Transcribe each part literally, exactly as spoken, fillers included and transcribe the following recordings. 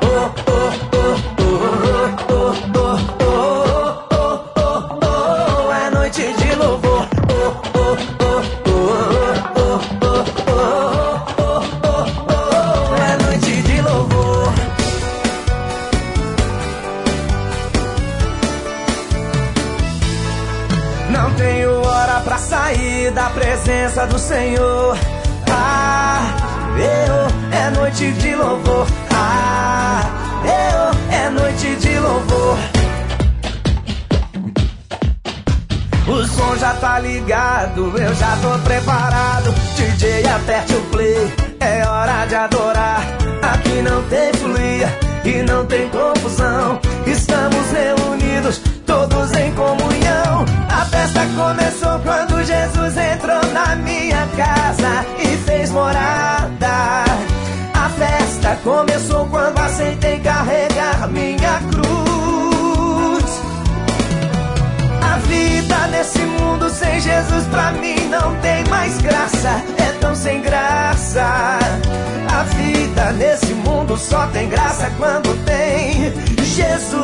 É noite de louvor. É noite de louvor. Não tenho hora pra sair da presença do Senhor. Ah, eu, é noite de louvor. Ah, eu, é noite de louvor. O som já tá ligado, eu já tô preparado. D J, aperte o play, é hora de adorar. Aqui não tem folia e não tem confusão. Estamos reunidos, todos em comunhão. A festa começou quando Jesus entrou na minha casa e fez morada. A festa começou quando aceitei carregar minha cruz. A vida nesse mundo sem Jesus pra mim não tem mais graça. É tão sem graça. A vida nesse mundo só tem graça quando tem Jesus.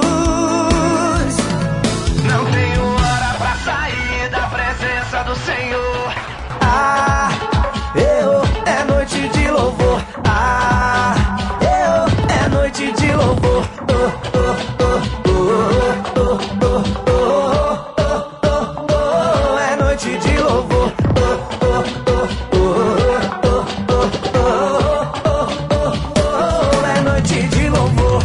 Não tenho hora pra sair da presença do Senhor. Ah, eu, é noite de louvor. Ah, eu, é noite de louvor. Oh, oh, oh, oh, oh, oh, oh, oh, oh, é noite de louvor. Oh, oh, oh, oh, oh, oh, oh, é noite de louvor.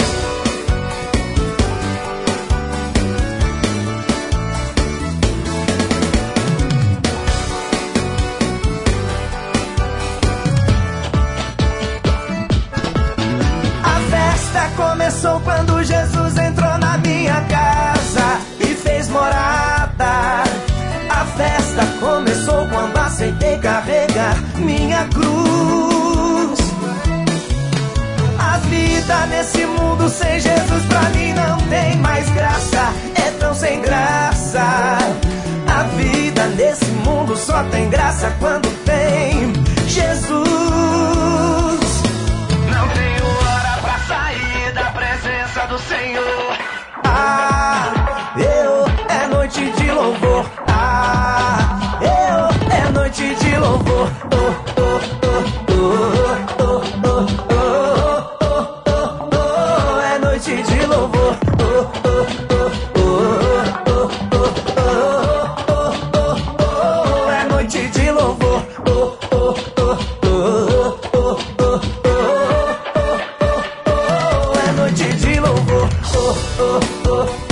Começou quando Jesus entrou na minha casa e fez morada. A festa começou quando aceitei carregar minha cruz. A vida nesse mundo sem Jesus pra mim não tem mais graça. É tão sem graça. A vida nesse mundo só tem graça quando tem Jesus. Não tenho hora pra sair da presença do Senhor. Ah, eu, é noite de louvor. Ah, eu, é noite de louvor. Oh, oh, oh, oh, oh, oh, oh, oh, oh, oh, é noite de louvor. Oh, oh, oh, oh, oh, oh, oh, oh, é noite de louvor. Oh, oh, oh, oh, oh, oh, oh, é noite de louvor. Oh, oh, oh.